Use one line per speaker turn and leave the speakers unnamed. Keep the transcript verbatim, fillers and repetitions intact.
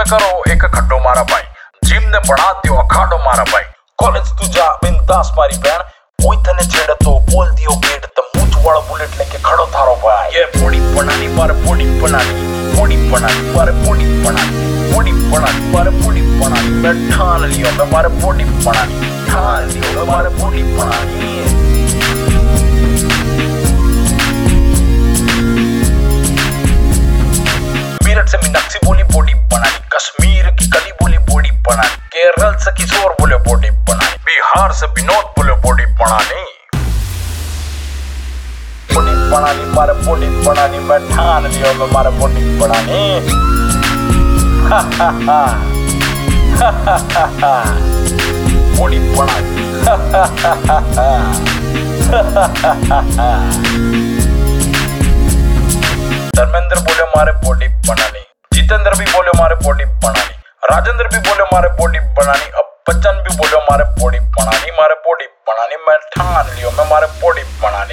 करो एक खड्डो मारा भाई, जिम ने बना दियो अखाड़ो मारा भाई। कॉलेज तू जा बिंदास मारी बहन, कोई तने छेड़े तो बोल दियो गेट, तो मूंछ वाला बुलेट लेके खड़ो थारो भाई। ये बॉडी बनानी बारे बॉडी बनानी, बॉडी बनानी बारे बॉडी बनानी, बॉडी बनानी बारे बॉडी बनानी। मैं ठान लियो मैं मारे बॉडी बनानी, ठान लियो मैं मारे बॉडी बनानी। मेरठ से मीनाक्षी बोली बॉडी बनानी, कश्मीर की कली बोली बॉडी बनानी, केरल से किशोर बोले बॉडी बनानी, बिहार से विनोद बोले बॉडी बनानी। बॉडी बनानी मारे बॉडी बनानी, मैं ठान लियो मैं मारे बॉडी बनानी। हा हा हा हा हा हा बॉडी बनानी। हा हा हा हा हा हा। धर्मेंद्र बोले मारे बॉडी बनानी, जितेंद्र भी बोले मारे बॉडी बनानी, राजेंद्र भी बोले मारे बॉडी बनानी, अब बच्चन भी बोले मारे बॉडी बनानी, मारे बॉडी बनानी। मैं ठान लियो मैं मारे बॉडी बनानी।